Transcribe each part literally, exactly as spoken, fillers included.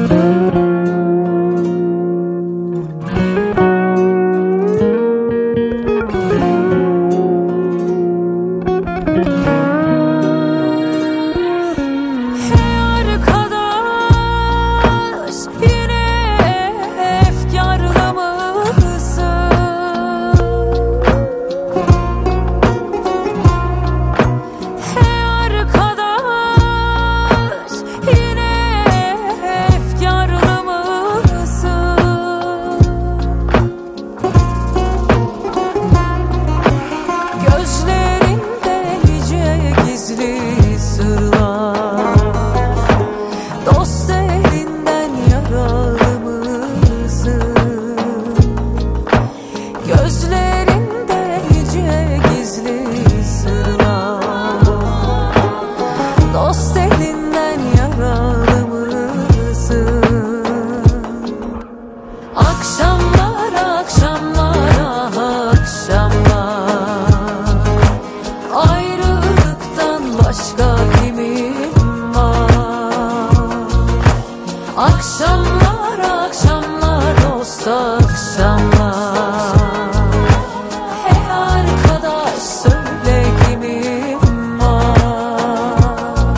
Akşamlar akşamlar dost akşamlar. Hey arkadaş söyle kimim var?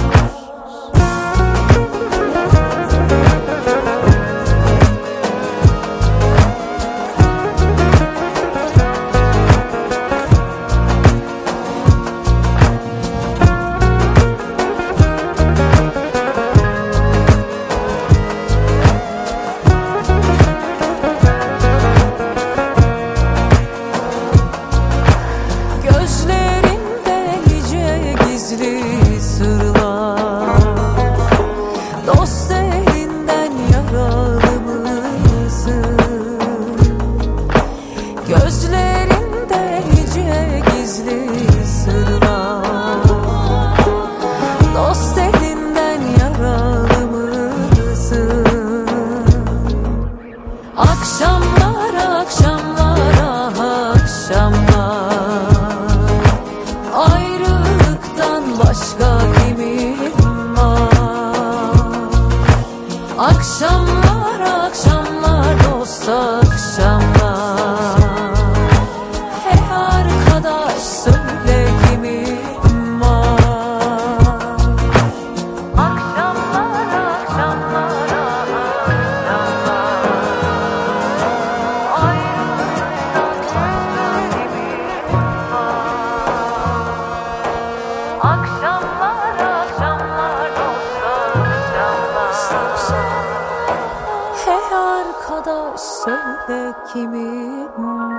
Gözlerinde nice gizli sırlar, dost elinden yaralı mısın? Gözlerinde nice gizli sırlar, dost elinden yaralı mısın? Akşamlar akşamlar ah akşamlar, ayrılıktan başka kimim var? Akşamlar akşamlar dost akşamlar. Hey arkadaş söyle kimim var? Akşamlar akşamlar akşamlar akşamlar dost akşamlar. Hey arkadaş söyle kimim